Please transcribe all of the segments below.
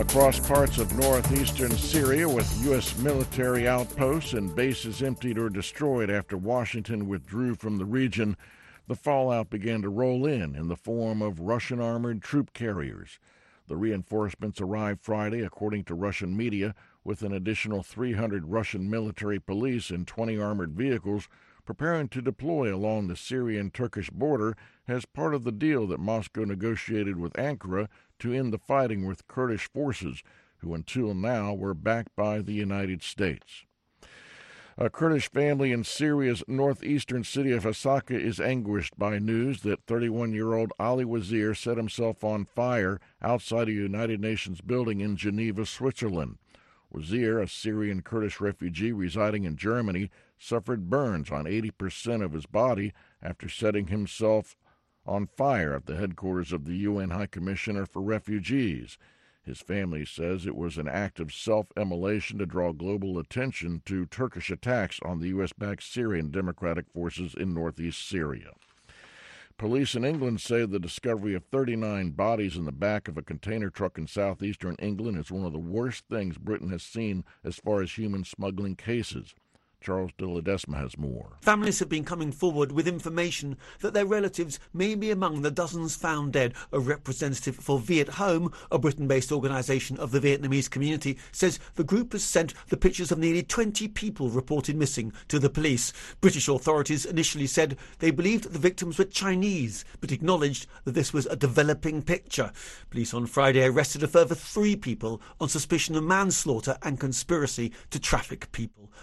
Across parts of northeastern Syria, with U.S. military outposts and bases emptied or destroyed after Washington withdrew from the region, the fallout began to roll in the form of Russian armored troop carriers. The reinforcements arrived Friday, according to Russian media, with an additional 300 Russian military police and 20 armored vehicles preparing to deploy along the Syrian-Turkish border as part of the deal that Moscow negotiated with Ankara to end the fighting with Kurdish forces, who until now were backed by the United States. A Kurdish family in Syria's northeastern city of Hasaka is anguished by news that 31-year-old Ali Wazir set himself on fire outside a United Nations building in Geneva, Switzerland. Wazir, a Syrian Kurdish refugee residing in Germany, suffered burns on 80% of his body after setting himself on fire at the headquarters of the UN High Commissioner for Refugees. His family says it was an act of self-immolation to draw global attention to Turkish attacks on the U.S.-backed Syrian Democratic Forces in northeast Syria. Police in England say the discovery of 39 bodies in the back of a container truck in southeastern England is one of the worst things Britain has seen as far as human smuggling cases. Charles de Ledesma has more. Families have been coming forward with information that their relatives may be among the dozens found dead. A representative for Viet Home, a Britain-based organisation of the Vietnamese community, says the group has sent the pictures of nearly 20 people reported missing to the police. British authorities initially said they believed the victims were Chinese, but acknowledged that this was a developing picture. Police on Friday arrested a further 3 people on suspicion of manslaughter and conspiracy to traffic people.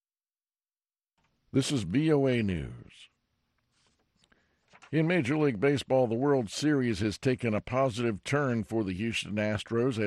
This is VOA News. In Major League Baseball, the World Series has taken a positive turn for the Houston Astros